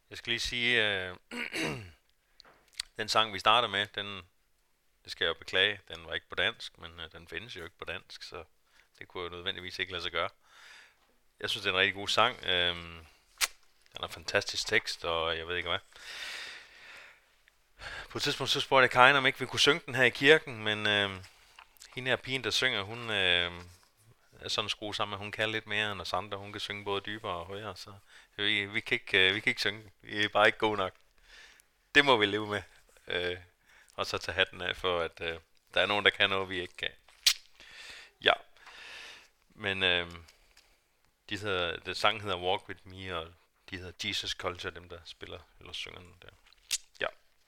Jeg skal lige sige, den sang vi starter med, det skal jeg jo beklage, den var ikke på dansk, men den findes jo ikke på dansk, så det kunne jo nødvendigvis ikke lade sig gøre. Jeg synes, det er en rigtig god sang. Den har fantastisk tekst, og jeg ved ikke hvad. På et tidspunkt så spurgte jeg Karin, om ikke vi kunne synge den her i kirken, men hende her pigen, der synger, hun er sådan skruet sammen, at hun kan lidt mere end os andre. Hun kan synge både dybere og højere, så vi kan ikke synge. Vi er bare ikke gode nok. Det må vi leve med. Og så tage hatten af for, at der er nogen, der kan noget, vi ikke kan. Ja. Men det sang hedder Walk With Me, og de hedder Jesus Culture, dem der spiller eller synger den der. Ja.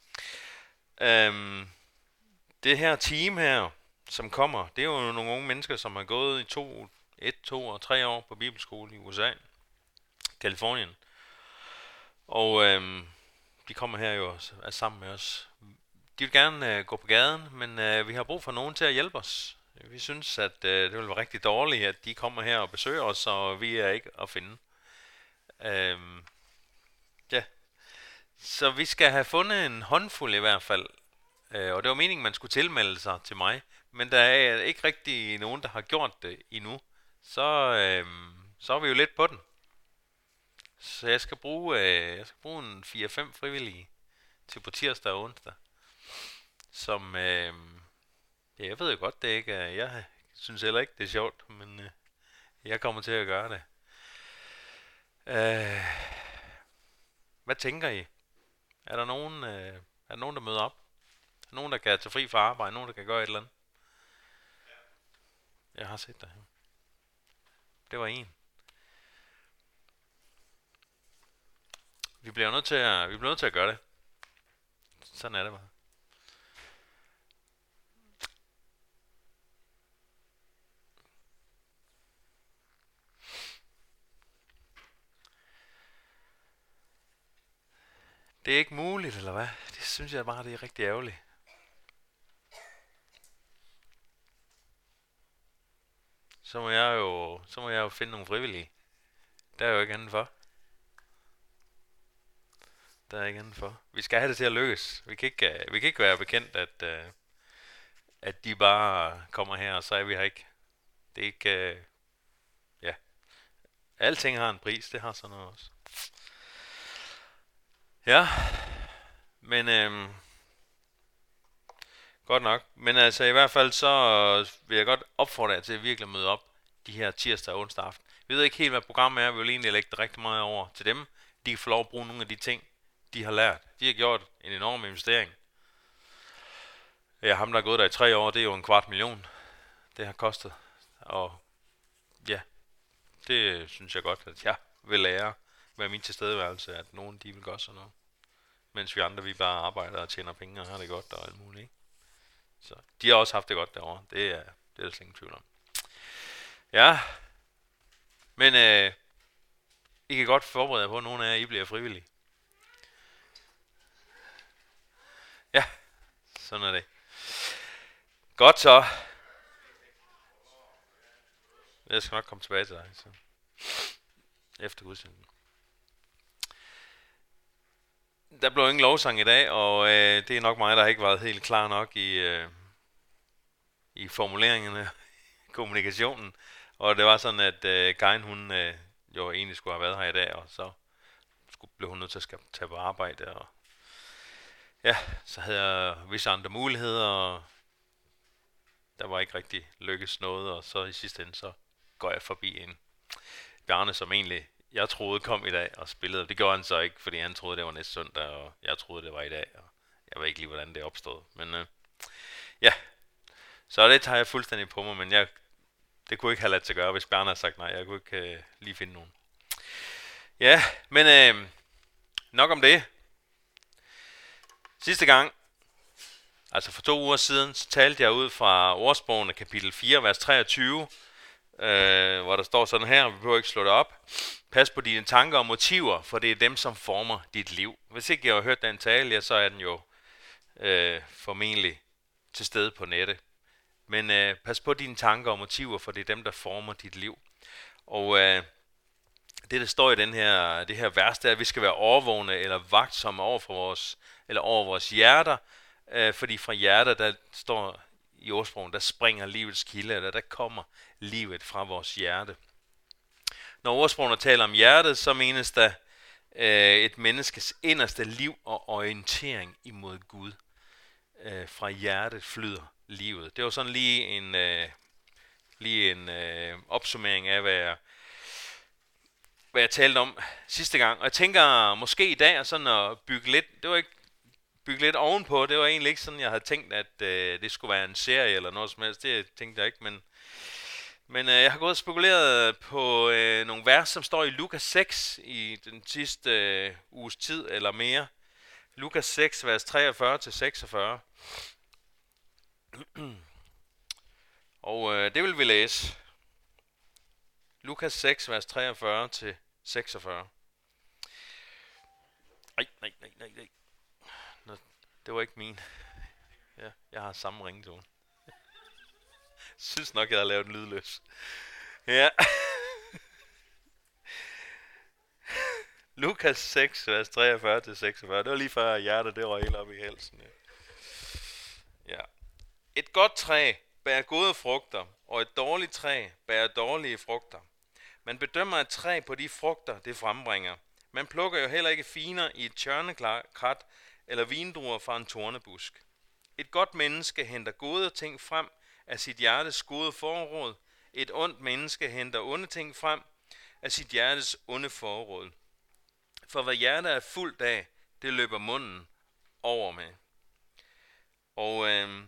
Det her team her, som kommer, det er jo nogle unge mennesker, som har gået i 1, 2 og 3 år på bibelskole i USA, Kalifornien. Og de kommer her jo er sammen med os. De vil gerne gå på gaden, men vi har brug for nogen til at hjælpe os. Vi synes, at det vil være rigtig dårligt, at de kommer her og besøger os, og vi er ikke at finde. Ja. Så vi skal have fundet en håndfuld i hvert fald. Og det var meningen, man skulle tilmelde sig til mig. Men der er ikke rigtig nogen, der har gjort det endnu. Så er vi jo lidt på den. Så jeg skal bruge en 4-5 frivillige til på tirsdag og onsdag. Som, ja, jeg ved jo godt, det ikke er, jeg synes heller ikke, det er sjovt, men jeg kommer til at gøre det. Hvad tænker I? Er der nogen, der møder op? Er der nogen, der kan tage fri fra arbejde? Nogen, der kan gøre et eller andet? Jeg har set det. Det var en. Vi bliver nødt til at gøre det. Sådan er det bare. Det er ikke muligt, eller hvad? Det synes jeg bare, det er rigtig ærgerligt. Så må jeg jo finde nogle frivillige. Der er jo ikke andet for. Vi skal have det til at lykkes. Vi kan ikke være bekendt, at de bare kommer her, og så er vi her ikke. Det er ikke... ja. Alting har en pris, det har sådan noget også. Ja. Men godt nok. Men altså i hvert fald så vil jeg godt opfordre jer til at virkelig møde op de her tirsdag og onsdag aften. Vi ved ikke helt, hvad programmet er. Vi vil egentlig lægge det rigtig meget over til dem. De kan få lov at bruge nogle af de ting, de har lært. De har gjort en enorm investering. Ja, ham der er gået der i 3 år, det er jo 250.000. Det har kostet. Og ja, det synes jeg godt, at jeg vil lære med min tilstedeværelse, at nogen de vil gøre sådan noget. Mens vi andre, vi bare arbejder og tjener penge og har det godt og alt muligt, ikke? Så de har også haft det godt derovre. Det er der slet ingen tvivl om. Ja, men I kan godt forberede jer på, at nogle af jer I bliver frivillige. Ja, sådan er det. Godt så. Jeg skal nok komme tilbage til dig. Så. Efter udsendelsen. Der blev ingen lovsang i dag, og det er nok mig, der har ikke været helt klar nok i formuleringerne, kommunikationen. Og det var sådan, at Karin, hun jo egentlig skulle have været her i dag, og så blev hun nødt til at tage på arbejde. Og ja, så havde jeg visse andre muligheder, og der var ikke rigtig lykkes noget, og så i sidste ende, så går jeg forbi en Bjarne, som egentlig jeg troede kom i dag og spillede. Det gjorde han så ikke, fordi han troede, det var næste søndag, og jeg troede, det var i dag, og jeg ved ikke lige, hvordan det opstod. Men ja, så det tager jeg fuldstændig på mig, men det kunne ikke have ladt sig gøre, hvis Bjarne havde sagt nej. Jeg kunne ikke lige finde nogen. Ja, men nok om det. Sidste gang, altså for 2 uger siden, så talte jeg ud fra ordsprogene kapitel 4, vers 23, hvor der står sådan her, vi behøver ikke slå det op. Pas på dine tanker og motiver, for det er dem, som former dit liv. Hvis ikke jeg har hørt den tale, ja, så er den jo formentlig til stede på nettet. Men pas på dine tanker og motiver, for det er dem, der former dit liv. Og Det der står i det her vers, det er, at vi skal være overvågne eller vagtsomme over vores hjerter, fordi fra hjertet, der står i ordsprogen, der springer livets kilde, der kommer livet fra vores hjerte. Når ordsprogene taler om hjertet, så menes der et menneskes inderste liv og orientering imod Gud. Fra hjertet flyder livet. Det var sådan lige en opsummering af, hvad jeg talte om sidste gang. Og jeg tænker måske i dag sådan at bygge lidt ovenpå. Det var egentlig ikke sådan, jeg havde tænkt, at det skulle være en serie eller noget som helst. Det tænkte jeg ikke, men jeg har gået og spekuleret på nogle vers, som står i Lukas 6 i den sidste uges tid eller mere. Lukas 6, vers 43-46. Og det vil vi læse. Lukas 6, vers 43-46. Nej. Nå, det var ikke min. Ja, jeg har samme ringetone. Synes nok, jeg har lavet en lydløs. Ja. Lukas 6, vers 43-46. Det var lige før hjertet, det røg helt op i halsen. Ja. Et godt træ bærer gode frugter, og et dårligt træ bærer dårlige frugter. Man bedømmer et træ på de frugter, det frembringer. Man plukker jo heller ikke finer i et tjørnekrat eller vindruer fra en tornebusk. Et godt menneske henter gode ting frem af sit hjertes gode forråd. Et ondt menneske henter onde ting frem af sit hjertes onde forråd. For hvad hjertet er fuldt af, det løber munden over med. Og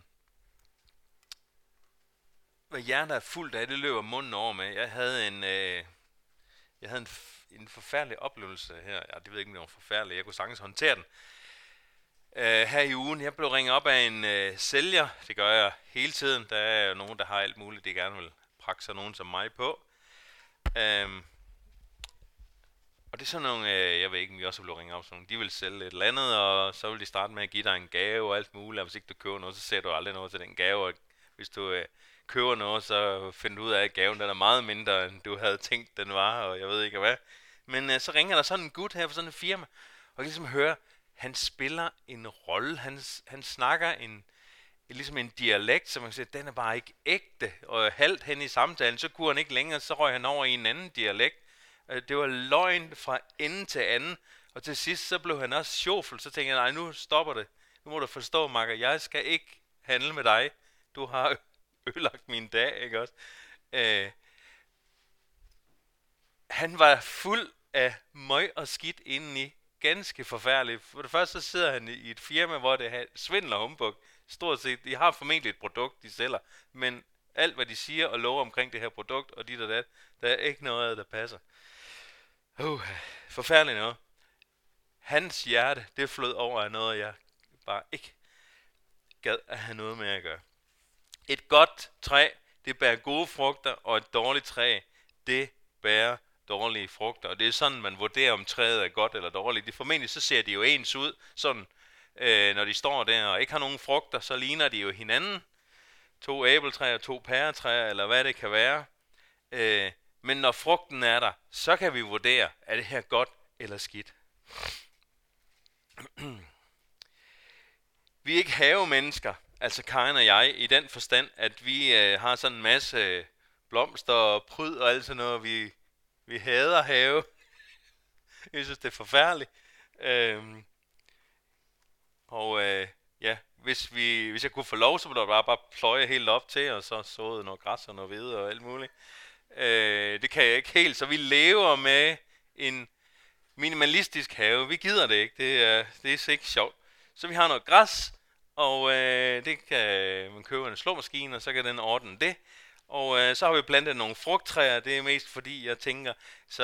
hvad hjertet er fuldt af, det løber munden over med. Jeg havde en forfærdelig oplevelse her. Ja, det ved jeg ikke, om det var forfærdelig. Jeg kunne sagtens håndtere den. Her i ugen, jeg blev ringet op af en sælger. Det gør jeg hele tiden. Der er jo nogen, der har alt muligt, de gerne vil prakke sig nogen som mig på. Og det er sådan nogle, jeg ved ikke, om vi også blev ringet op, sådan nogle, de vil sælge et eller andet, og så vil de starte med at give dig en gave og alt muligt, og hvis ikke du køber noget, så ser du aldrig noget til den gave, og hvis du køber noget, så finder du ud af, at gaven den er meget mindre, end du havde tænkt, den var, og jeg ved ikke hvad. Men så ringer der sådan en gut her fra sådan en firma, og jeg ligesom hører, han spiller en rolle, han snakker ligesom en dialekt, som man kan sige, den er bare ikke ægte, og halvt hen i samtalen, så kunne han ikke længere, så røg han over i en anden dialekt. Det var løgn fra ende til anden, og til sidst så blev han også sjofel, så tænkte jeg, nej, nu stopper det. Nu må du forstå, Marker, jeg skal ikke handle med dig. Du har ødelagt min dag, ikke også? Han var fuld af møg og skidt indeni. Ganske forfærdeligt. For det første så sidder han i et firma, hvor det er svindel og humbug. Stort set, de har formentlig et produkt, de sælger, men alt hvad de siger og lover omkring det her produkt og dit og dat, der er ikke noget af det, der passer. Forfærdeligt noget. Hans hjerte, det flød over af noget, jeg bare ikke gad at have noget med at gøre. Et godt træ, det bærer gode frugter, og et dårligt træ, det bærer dårlige frugter. Og det er sådan, man vurderer, om træet er godt eller dårligt. Det formentlig så ser de jo ens ud, sådan, når de står der og ikke har nogen frugter, så ligner de jo hinanden. 2 æbletræer, 2 pæretræer, eller hvad det kan være. Men når frugten er der, så kan vi vurdere, er det her godt eller skidt. Vi er ikke havemennesker, altså Karin og jeg, i den forstand, at vi har sådan en masse blomster og pryd og alt sådan noget. Vi hader have. Jeg synes, det er forfærdeligt. Ja, hvis jeg kunne få lov, så ville der bare pløje helt op til, og så såede noget græs og noget hvede og alt muligt. Det kan jeg ikke helt, så vi lever med en minimalistisk have. Vi gider det ikke, det er ikke sjovt. Så vi har noget græs, og det kan man købe en slåmaskine, og så kan den ordne det. Og så har vi plantet nogle frugttræer, det er mest fordi jeg tænker,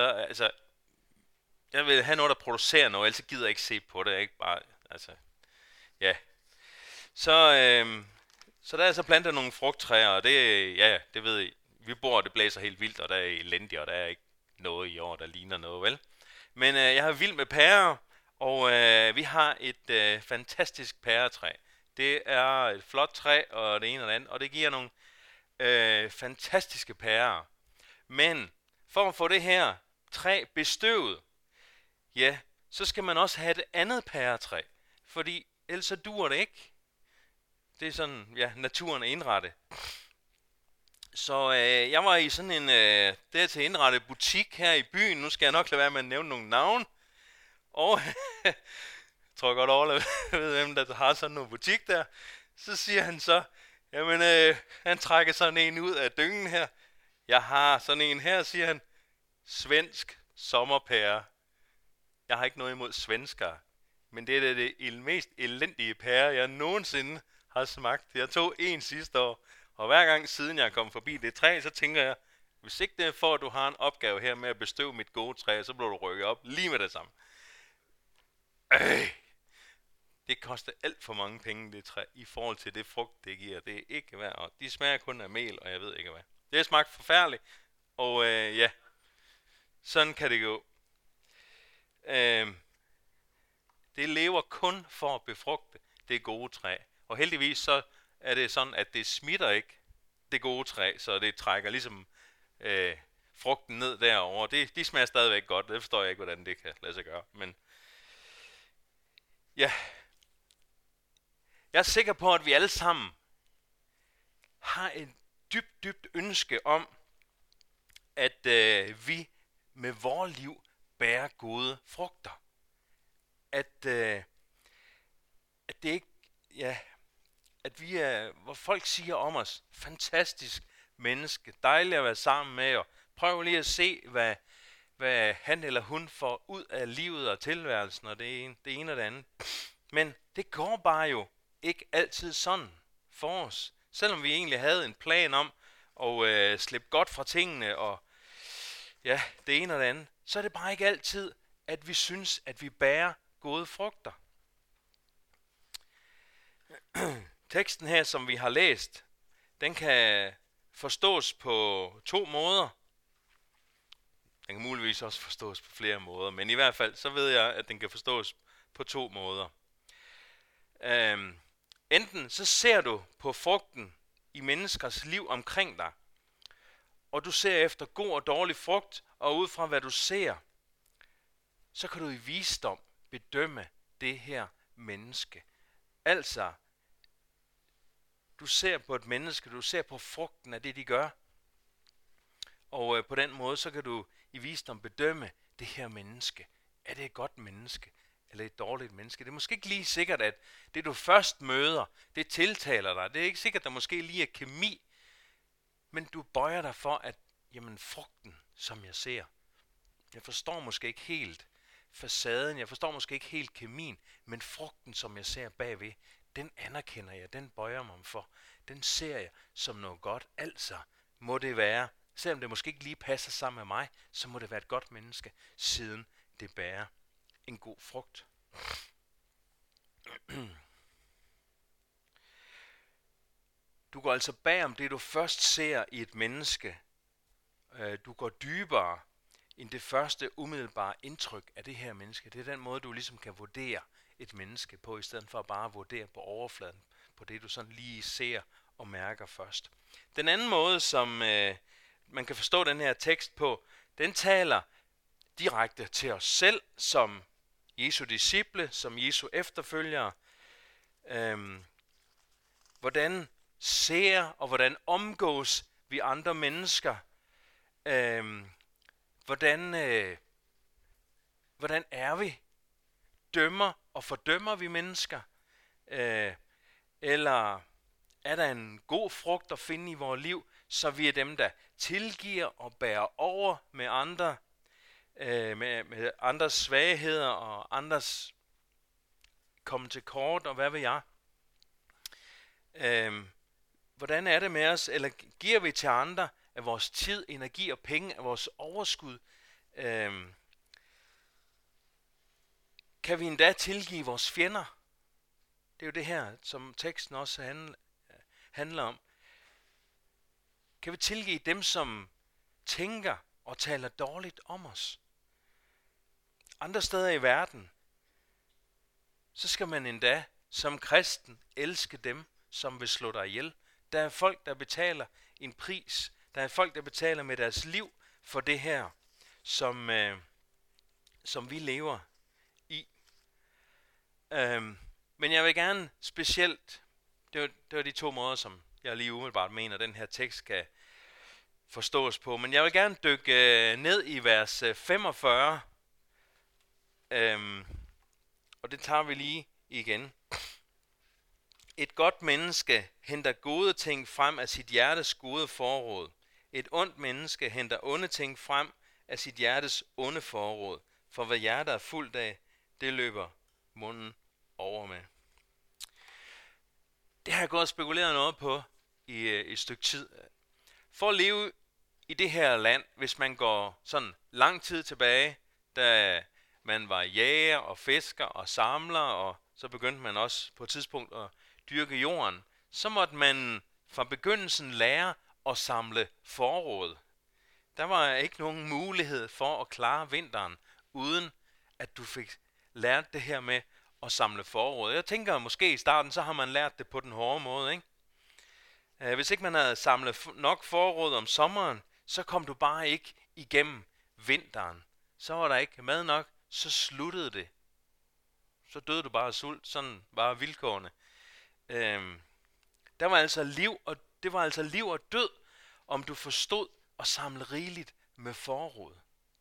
jeg vil have noget, der producerer noget, ellers gider jeg ikke se på det, ikke bare, ja. Så der er så plantet nogle frugttræer, og det ved I. Vi bor, det blæser helt vildt, og der er elendigt, og der er ikke noget i år, der ligner noget, vel? Men jeg har vild med pærer, og vi har et fantastisk pæretræ. Det er et flot træ, og det ene og det andet, og det giver nogle fantastiske pærer. Men for at få det her træ bestøvet, ja, så skal man også have et andet pæretræ, fordi ellers så duer det ikke. Det er sådan, ja, naturen er indrettet. Så jeg var i sådan en dertil indrettet butik her i byen. Nu skal jeg nok lade være med at nævne nogle navn. Og jeg tror godt Orla ved, hvem der har sådan en butik der. Så siger han så, jamen han trækker sådan en ud af dyngen her. Jeg har sådan en her, siger han. Svensk sommerpære. Jeg har ikke noget imod svenskere. Men det er det mest elendige pære, jeg nogensinde har smagt. Jeg tog en sidste år. Og hver gang siden jeg kom forbi det træ, så tænker jeg, hvis ikke det er for, at du har en opgave her med at bestøve mit gode træ, så bliver du rykket op lige med det samme. Det koster alt for mange penge, det træ, i forhold til det frugt, det giver. Det er ikke værd, og de smager kun af mel, og jeg ved ikke hvad. Det har smagt forfærdeligt, og ja, sådan kan det gå. Det lever kun for at befrugte det gode træ, og heldigvis så er det sådan, at det smitter ikke det gode træ, så det trækker ligesom frugten ned derovre. De smager stadigvæk godt, det forstår jeg ikke, hvordan det kan lade sig gøre. Men ja, jeg er sikker på, at vi alle sammen har et dybt ønske om, at vi med vores liv bærer gode frugter. At det ikke, ja, at vi er, hvor folk siger om os, fantastisk menneske, dejligt at være sammen med, og prøv lige at se, hvad han eller hun får ud af livet og tilværelsen, og det ene og det andet. Men det går bare jo ikke altid sådan for os. Selvom vi egentlig havde en plan om at slippe godt fra tingene, og ja, det ene og det andet, så er det bare ikke altid, at vi synes, at vi bærer gode frugter. Teksten her, som vi har læst, den kan forstås på 2 måder. Den kan muligvis også forstås på flere måder, men i hvert fald så ved jeg, at den kan forstås på 2 måder. Enten så ser du på frugten i menneskers liv omkring dig, og du ser efter god og dårlig frugt, og ud fra hvad du ser, så kan du i visdom bedømme det her menneske. Altså, du ser på et menneske, du ser på frugten af det, de gør. Og på den måde, så kan du i visdom bedømme det her menneske. Er det et godt menneske, eller et dårligt menneske? Det er måske ikke lige sikkert, at det du først møder, det tiltaler dig. Det er ikke sikkert, at der måske lige er kemi. Men du bøjer dig for, at jamen, frugten, som jeg ser, jeg forstår måske ikke helt facaden, jeg forstår måske ikke helt kemien, men frugten, som jeg ser bagved, den anerkender jeg, den bøjer mig for. Den ser jeg som noget godt. Altså må det være, selvom det måske ikke lige passer sammen med mig, så må det være et godt menneske, siden det bærer en god frugt. Du går altså bag om det, du først ser i et menneske. Du går dybere end det første umiddelbare indtryk af det her menneske. Det er den måde, du ligesom kan vurdere et menneske på, i stedet for at bare vurdere på overfladen, på det du sådan lige ser og mærker først. Den anden måde, som man kan forstå den her tekst på, den taler direkte til os selv, som Jesu disciple, som Jesu efterfølgere. Hvordan ser og hvordan omgås vi andre mennesker? Hvordan er vi? Dømmer og fordømmer vi mennesker? Eller er der en god frugt at finde i vores liv, så vi er dem, der tilgiver og bærer over med andre, med andres svagheder og andres komme til kort, og hvad ved jeg? Hvordan er det med os? Eller giver vi til andre af vores tid, energi og penge, af vores overskud? Kan vi endda tilgive vores fjender? Det er jo det her, som teksten også handler om. Kan vi tilgive dem, som tænker og taler dårligt om os? Andre steder i verden, så skal man endda som kristen elske dem, som vil slå dig ihjel. Der er folk, der betaler en pris. Der er folk, der betaler med deres liv for det her. som vi lever i. Men jeg vil gerne specielt, det var de 2 måder, som jeg lige umiddelbart mener, den her tekst kan forstås på. Men jeg vil gerne dykke ned i vers 45, og det tager vi lige igen. Et godt menneske henter gode ting frem af sit hjertes gode forråd. Et ondt menneske henter onde ting frem af sit hjertes onde forråd. For hvad hjertet er fuldt af, det løber munden over med. Det har jeg gået og spekuleret noget på i et stykke tid. For at leve i det her land, hvis man går sådan lang tid tilbage, da man var jæger og fisker og samler, og så begyndte man også på et tidspunkt at dyrke jorden, så måtte man fra begyndelsen lære at samle forråd. Der var ikke nogen mulighed for at klare vinteren, uden at du fik lært det her med at samle forråd. Jeg tænker måske i starten, så har man lært det på den hårde måde, ikke? Hvis ikke man havde samlet nok forråd om sommeren, så kom du bare ikke igennem vinteren. Så var der ikke mad nok, så sluttede det. Så døde du bare af sult, sådan var vilkårene. Der var altså det var altså liv og død, om du forstod at samle rigeligt med forråd.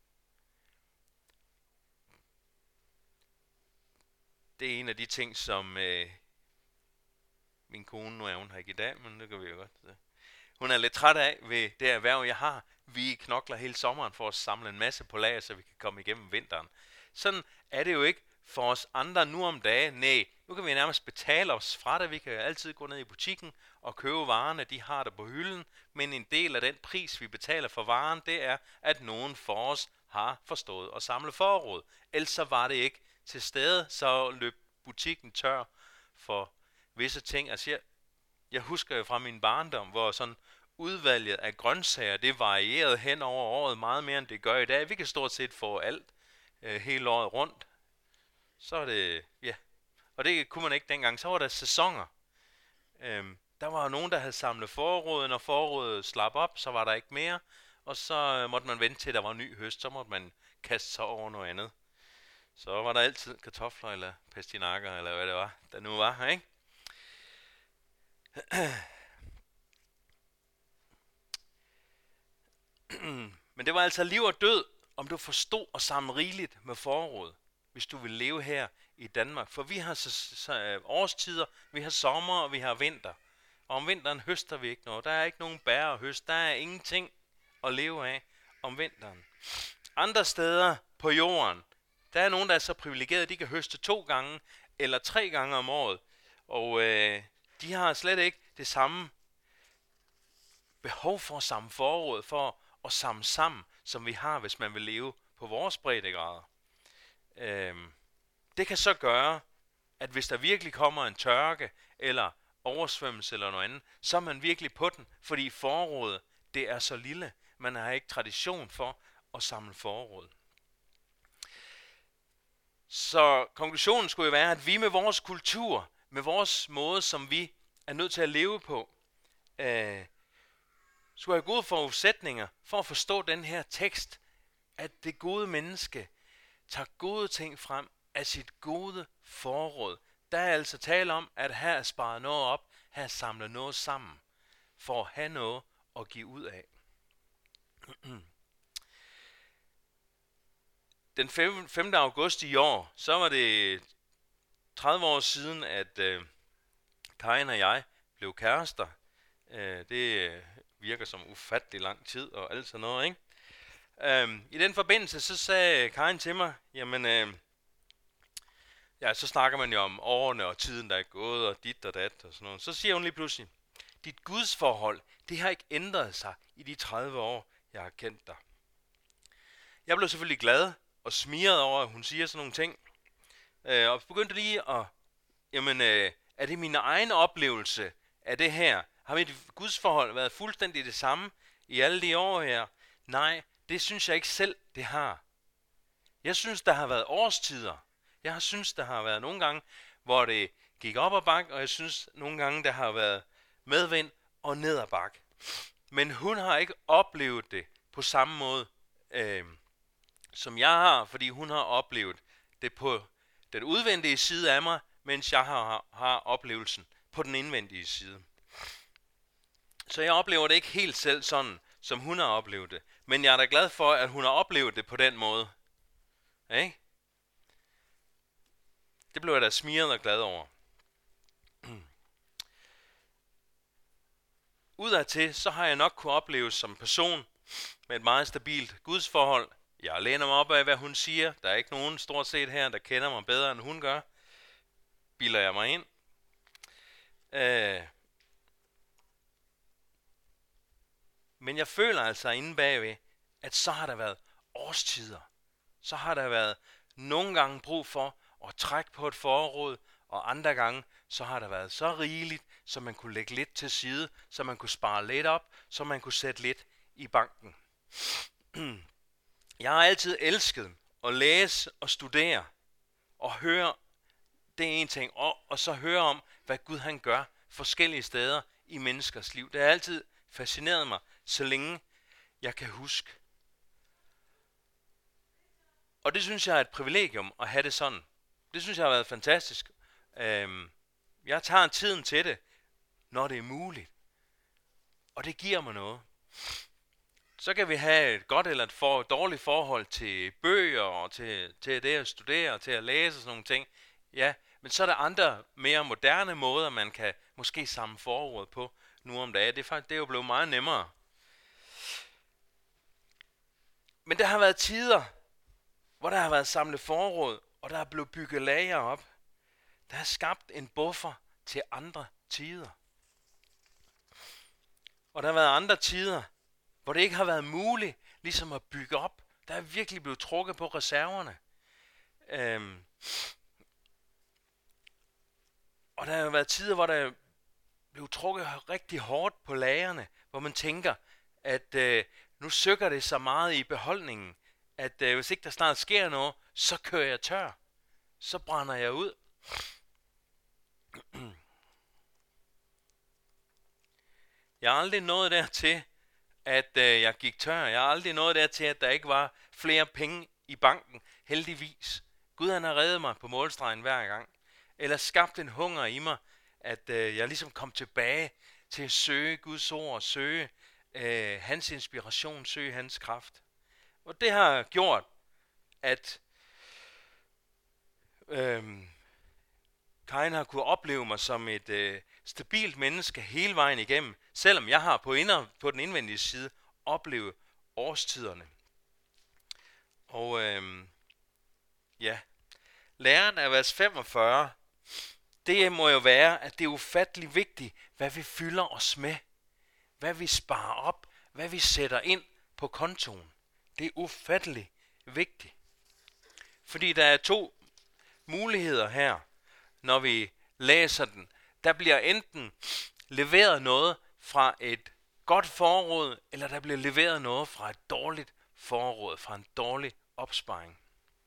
Det er en af de ting, som min kone, nu er hun her ikke i dag, men det kan vi jo godt. Hun er lidt træt af ved det erhverv, jeg har. Vi knokler hele sommeren for at samle en masse på lager, så vi kan komme igennem vinteren. Sådan er det jo ikke for os andre nu om dagen. Nej, nu kan vi nærmest betale os fra det. Vi kan altid gå ned i butikken og købe varerne, de har det på hylden. Men en del af den pris, vi betaler for varen, det er, at nogen for os har forstået at samle forråd. Ellers så var det ikke til stede, så løb butikken tør for visse ting. Altså jeg husker jo fra min barndom, hvor sådan udvalget af grøntsager, det varierede hen over året meget mere, end det gør i dag. Vi kan stort set få alt hele året rundt. Så er det, ja. Og det kunne man ikke dengang. Så var der sæsoner. Der var nogen, der havde samlet forrådet. Når forrådet slap op, så var der ikke mere. Og så måtte man vente til, der var ny høst. Så måtte man kaste sig over noget andet. Så var der altid kartofler eller pastinakker, eller hvad det var, der nu var, ikke? Men det var altså liv og død, om du forstod at samle rigeligt med forråd, hvis du vil leve her i Danmark. For vi har årstider, vi har sommer og vi har vinter. Og om vinteren høster vi ikke noget. Der er ikke nogen bær og høst. Der er ingenting at leve af om vinteren. Andre steder på jorden, der er nogen, der er så privilegerede, at de kan høste 2 gange eller 3 gange om året. Og de har slet ikke det samme behov for at samle forråd, for at samle sammen, som vi har, hvis man vil leve på vores breddegrader. Det kan så gøre, at hvis der virkelig kommer en tørke, eller oversvømmelse eller noget andet, så er man virkelig på den, fordi forrådet, det er så lille. Man har ikke tradition for at samle forråd. Så konklusionen skulle jo være, at vi med vores kultur, med vores måde, som vi er nødt til at leve på, skulle have gode forudsætninger for at forstå den her tekst, at det gode menneske tager gode ting frem af sit gode forråd. Der er altså tale om, at her er sparet noget op, her er samlet noget sammen, for at have noget at give ud af. Den 5. august i år, så var det 30 år siden, at Karin og jeg blev kærester. Det virker som ufattelig lang tid og alt sådan noget, ikke? I den forbindelse, så sagde Karin til mig, jamen, så snakker man jo om årene og tiden, der er gået, og dit og dat og sådan noget. Så siger hun lige pludselig, dit gudsforhold, det har ikke ændret sig i de 30 år, jeg har kendt dig. Jeg blev selvfølgelig glad og smiret over, at hun siger sådan nogle ting. Og begyndte lige at, er det min egen oplevelse af det her? Har mit gudsforhold været fuldstændig det samme i alle de år her? Nej, det synes jeg ikke selv, det har. Jeg synes, der har været årstider. Jeg synes, der har været nogle gange, hvor det gik op ad bakke, og jeg synes nogle gange, der har været medvind og ned ad bakke. Men hun har ikke oplevet det på samme måde som jeg har, fordi hun har oplevet det på den udvendige side af mig, mens jeg har oplevelsen på den indvendige side. Så jeg oplever det ikke helt selv sådan, som hun har oplevet det. Men jeg er da glad for, at hun har oplevet det på den måde. Ikke? Det blev jeg da smiret og glad over. Udadtil, så har jeg nok kunne opleves som person med et meget stabilt gudsforhold. Jeg læner mig op af, hvad hun siger. Der er ikke nogen stort set her, der kender mig bedre, end hun gør. Bilder jeg mig ind. Men jeg føler altså inde bagved, at så har der været årstider. Så har der været nogle gange brug for at trække på et forråd, og andre gange, så har der været så rigeligt, så man kunne lægge lidt til side, så man kunne spare lidt op, så man kunne sætte lidt i banken. Jeg har altid elsket at læse og studere og høre, det er en ting, og så høre om, hvad Gud han gør forskellige steder i menneskers liv. Det har altid fascineret mig, så længe jeg kan huske. Og det synes jeg er et privilegium at have det sådan. Det synes jeg har været fantastisk. Jeg tager tiden til det, når det er muligt. Og det giver mig noget. Så kan vi have et godt eller et dårligt forhold til bøger og til det at studere og til at læse og sådan nogle ting. Ja, men så er der andre mere moderne måder, man kan måske samle forråd på nu om dagen. Det er jo blevet meget nemmere. Men der har været tider, hvor der har været samlet forråd, og der er blevet bygget lager op. Der er skabt en buffer til andre tider. Og der har været andre tider, hvor det ikke har været muligt ligesom at bygge op. Der er virkelig blevet trukket på reserverne. Og der har været tider, hvor der blev trukket rigtig hårdt på lagerne, hvor man tænker, at nu søger det så meget i beholdningen, at hvis ikke der snart sker noget, så kører jeg tør. Så brænder jeg ud. Jeg har aldrig nået dertil, at jeg gik tør. Jeg har aldrig nået dertil, at der ikke var flere penge i banken. Heldigvis. Gud han har reddet mig på målstregen hver gang. Eller skabt en hunger i mig, at jeg ligesom kom tilbage til at søge Guds ord, søge hans inspiration, søge hans kraft. Og det har gjort, at Karin har kunne opleve mig som et stabilt menneske hele vejen igennem, selvom jeg har på den indvendige side oplevet årstiderne. Og læren af vers 45, det må jo være, at det er ufattelig vigtigt, hvad vi fylder os med, hvad vi sparer op, hvad vi sætter ind på kontoen. Det er ufattelig vigtigt. Fordi der er to muligheder her, når vi læser den. Der bliver enten leveret noget fra et godt forråd, eller der bliver leveret noget fra et dårligt forråd, fra en dårlig opsparing.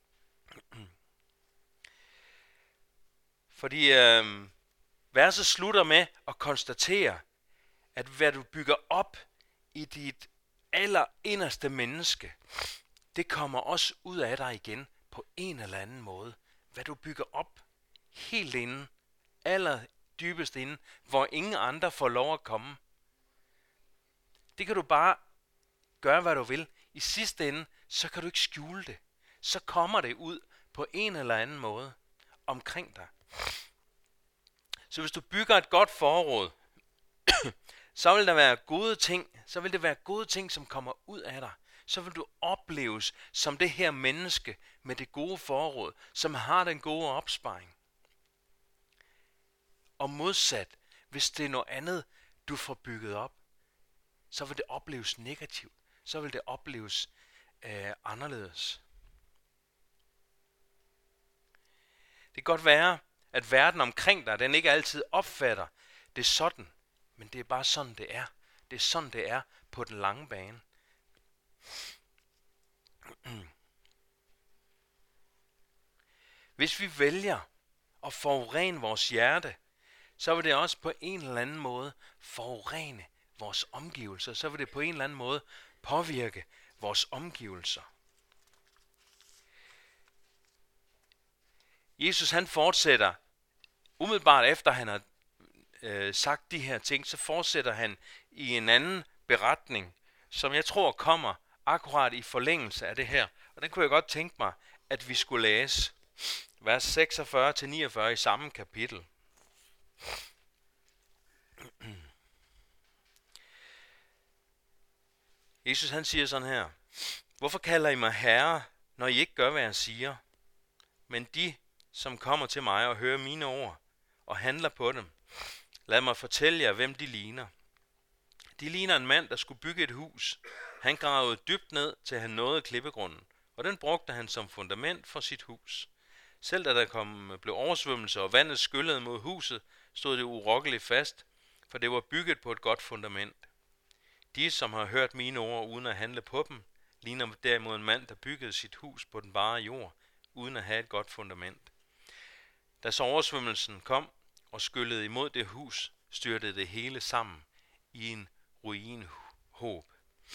Fordi verset slutter med at konstatere, at hvad du bygger op i dit allerinderste menneske, det kommer også ud af dig igen på en eller anden måde. Hvad du bygger op helt inde, allerdybest inde, hvor ingen andre får lov at komme. Det kan du bare gøre, hvad du vil. I sidste ende, så kan du ikke skjule det. Så kommer det ud på en eller anden måde omkring dig. Så hvis du bygger et godt forråd, så vil der være gode ting, så vil det være gode ting, som kommer ud af dig. Så vil du opleves som det her menneske med det gode forråd, som har den gode opsparing. Og modsat, hvis det er noget andet, du får bygget op, så vil det opleves negativt. Så vil det opleves anderledes. Det kan godt være, at verden omkring dig, den ikke altid opfatter det sådan. Men det er bare sådan, det er. Det er sådan, det er på den lange bane. Hvis vi vælger at forurene vores hjerte, så vil det også på en eller anden måde forurene vores omgivelser. Så vil det på en eller anden måde påvirke vores omgivelser. Jesus han fortsætter, umiddelbart efter han har sagt de her ting, så fortsætter han i en anden beretning, som jeg tror kommer akkurat i forlængelse af det her. Og den kunne jeg godt tænke mig, at vi skulle læse. Vers 46-49 i samme kapitel. Jesus han siger sådan her: Hvorfor kalder I mig herre, når I ikke gør, hvad jeg siger? Men de, som kommer til mig og hører mine ord og handler på dem, lad mig fortælle jer, hvem de ligner. De ligner en mand, der skulle bygge et hus. Han gravede dybt ned, til han nåede klippegrunden, og den brugte han som fundament for sit hus. Selv da der blev oversvømmelse og vandet skyllede mod huset, stod det urokkeligt fast, for det var bygget på et godt fundament. De, som har hørt mine ord uden at handle på dem, ligner derimod en mand, der byggede sit hus på den bare jord, uden at have et godt fundament. Da så oversvømmelsen kom og skyllede imod det hus, styrtede det hele sammen i en ruinhob.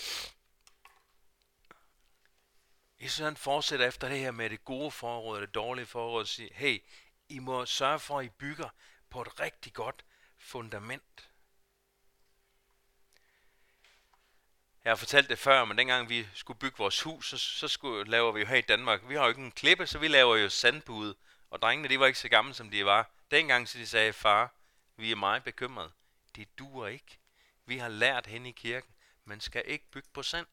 Jesus han fortsætter efter det her med det gode forråd og det dårlige forråd og siger, hey, I må sørge for, at I bygger på et rigtig godt fundament. Jeg har fortalt det før, men dengang vi skulle bygge vores hus, så laver vi jo her i Danmark. Vi har jo ikke en klippe, så vi laver jo sandpude. Og drengene, de var ikke så gamle, som de var. Dengang så de sagde, far, vi er meget bekymrede. Det duer ikke. Vi har lært hen i kirken, man skal ikke bygge på sand.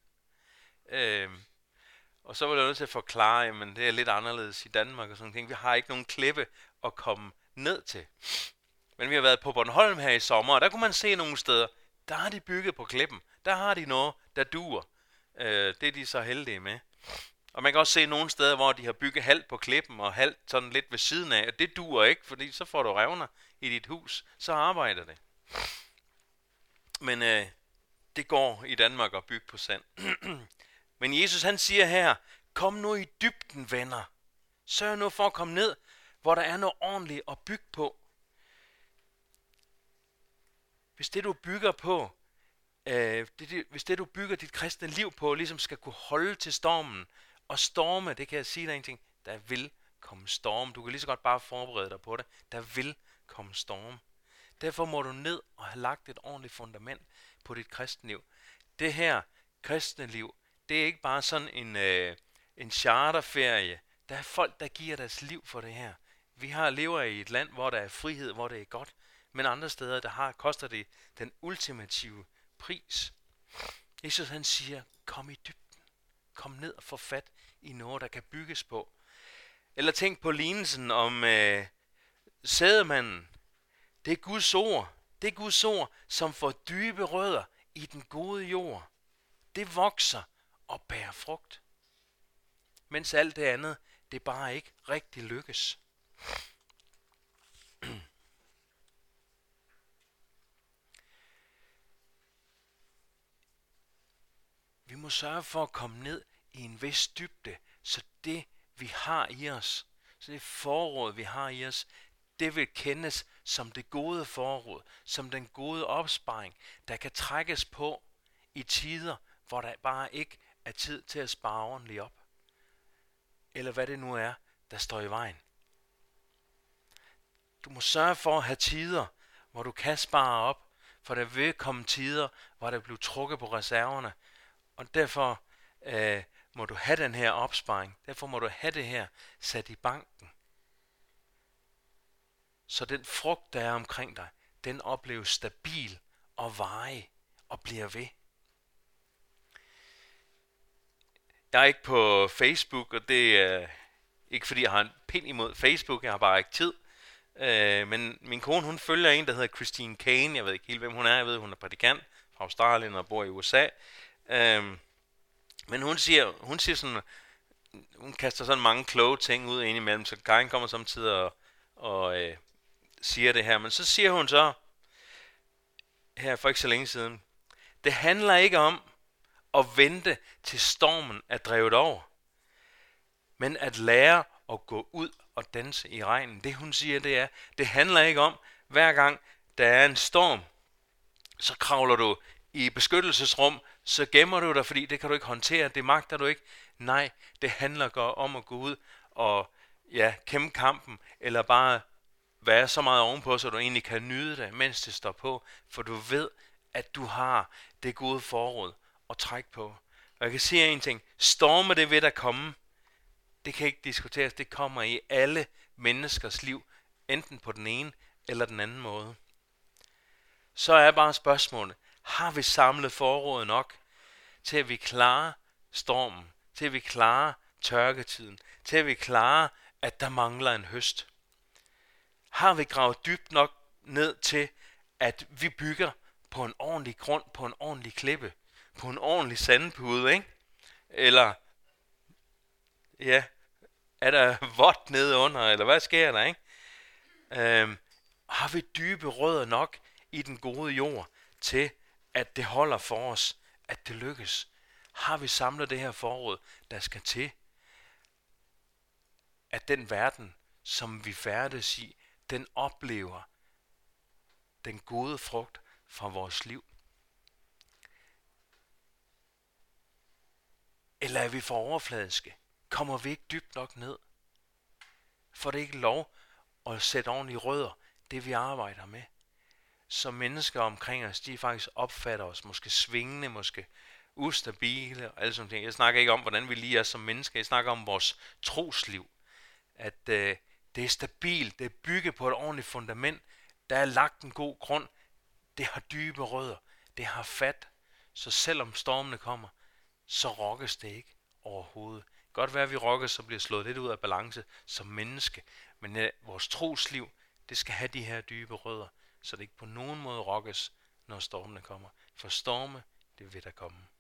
Og så var jeg nødt til at forklare, men det er lidt anderledes i Danmark og sådan ting. Vi har ikke nogen klippe at komme ned til. Men vi har været på Bornholm her i sommer, og der kunne man se nogle steder, der har de bygget på klippen. Der har de noget, der duer. Det er de så heldige med. Og man kan også se nogle steder, hvor de har bygget halvt på klippen og halvt sådan lidt ved siden af. Og det duer ikke, fordi så får du revner i dit hus. Så arbejder det. Men det går i Danmark at bygge på sand. Men Jesus han siger her, kom nu i dybden, venner. Sørg nu for at komme ned, hvor der er noget ordentligt at bygge på. Hvis det du bygger på, hvis det du bygger dit kristne liv på, ligesom skal kunne holde til stormen, og storme, det kan jeg sige dig en ting, der vil komme storm. Du kan lige så godt bare forberede dig på det. Der vil komme storm. Derfor må du ned og have lagt et ordentligt fundament på dit kristne liv. Det her kristne liv, det er ikke bare sådan en charterferie. Der er folk, der giver deres liv for det her. Vi lever i et land, hvor der er frihed, hvor det er godt. Men andre steder, koster det den ultimative pris. Jesus han siger, kom i dybden. Kom ned og få fat i noget, der kan bygges på. Eller tænk på lignelsen om sædemanden. Det er Guds ord. Det er Guds ord, som får dybe rødder i den gode jord. Det vokser og bærer frugt. Mens alt det andet, det bare ikke rigtig lykkes. Vi må sørge for at komme ned i en vis dybde, så det vi har i os, så det forråd vi har i os, det vil kendes som det gode forråd, som den gode opsparing, der kan trækkes på i tider, hvor der bare ikke er tid til at spare ordentligt op. Eller hvad det nu er, der står i vejen. Du må sørge for at have tider, hvor du kan spare op, for der vil komme tider, hvor der bliver trukket på reserverne. Og derfor må du have den her opsparing. Derfor må du have det her sat i banken. Så den frugt, der er omkring dig, den opleves stabil og varig og bliver ved. Jeg er ikke på Facebook, og det er ikke fordi jeg har en pind imod Facebook, jeg har bare ikke tid. Men min kone, hun følger en, der hedder Christine Kane. Jeg ved ikke helt, hvem hun er. Jeg ved, hun er prædikant fra Australien og bor i USA. Men hun siger sådan, hun kaster sådan mange kloge ting ud indimellem, så Karin kommer samtidig og siger det her. Men så siger hun så, her for ikke så længe siden, det handler ikke om at vente til stormen er drevet over, men at lære at gå ud og danse i regnen. Det hun siger, det handler ikke om, hver gang der er en storm, så kravler du i beskyttelsesrum, så gemmer du dig, fordi det kan du ikke håndtere, det magter du ikke. Nej, det handler om at gå ud og kæmpe kampen, eller bare være så meget ovenpå, så du egentlig kan nyde det, mens det står på, for du ved, at du har det gode forråd at trække på. Og jeg kan sige en ting, storme det ved at komme, det kan ikke diskuteres, det kommer i alle menneskers liv, enten på den ene eller den anden måde. Så er bare spørgsmålet, har vi samlet forråd nok, til at vi klarer stormen, til at vi klarer tørketiden, til at vi klarer, at der mangler en høst? Har vi gravet dybt nok ned til, at vi bygger på en ordentlig grund, på en ordentlig klippe, på en ordentlig sandpude, ikke? Eller, er der vådt nede under, eller hvad sker der, ikke? Har vi dybe rødder nok i den gode jord, til at det holder for os, at det lykkes? Har vi samlet det her forråd, der skal til, at den verden, som vi færdes i, den oplever den gode frugt fra vores liv? Eller er vi for overfladiske? Kommer vi ikke dybt nok ned? For det er ikke lov at sætte ordentlige rødder, det vi arbejder med. Så mennesker omkring os, de faktisk opfatter os måske svingende, måske ustabile og alle sådan ting. Jeg snakker ikke om, hvordan vi lige er som mennesker. Jeg snakker om vores trosliv. At det er stabilt, det er bygget på et ordentligt fundament. Der er lagt en god grund. Det har dybe rødder. Det har fat. Så selvom stormene kommer, så rokkes det ikke overhovedet. Godt være, at vi rokkes, så bliver slået lidt ud af balance som menneske. Men vores trosliv, det skal have de her dybe rødder, så det ikke på nogen måde rokkes, når stormene kommer. For storme, det vil der komme.